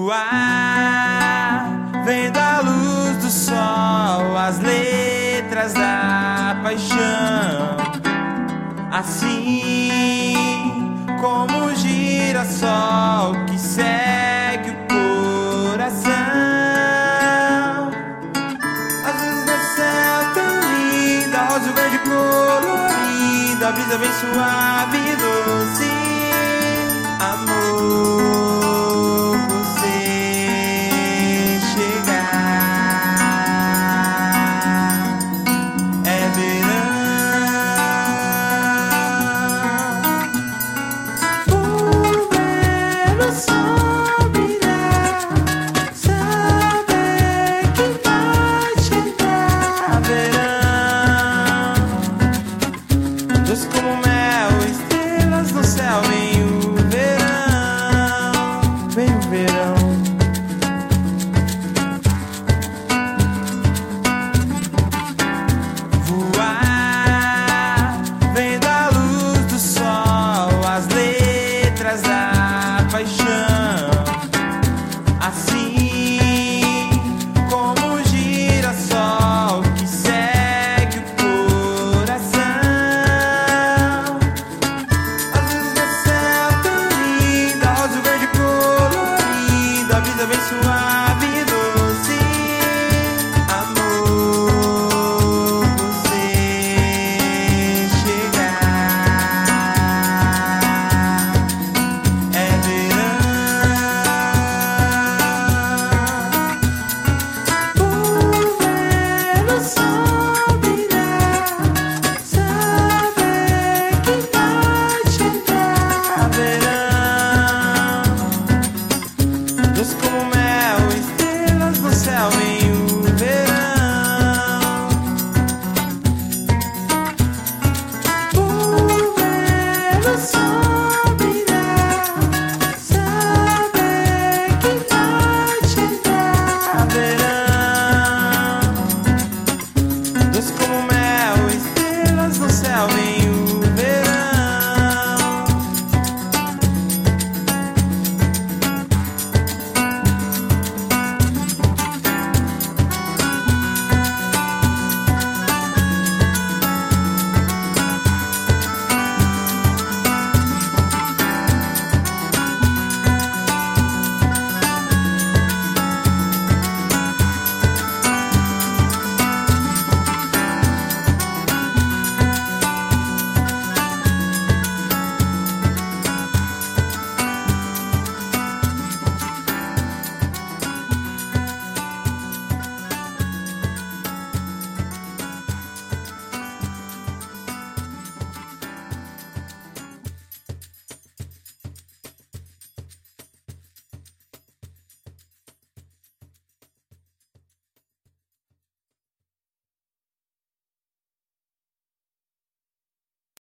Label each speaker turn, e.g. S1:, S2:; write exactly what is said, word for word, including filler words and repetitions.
S1: Voar, vendo a luz do sol, as letras da paixão, assim como o girassol que segue o coração. As luzes do céu tão linda, rosa, verde colorida, a brisa bem suave e doce, amor. Just go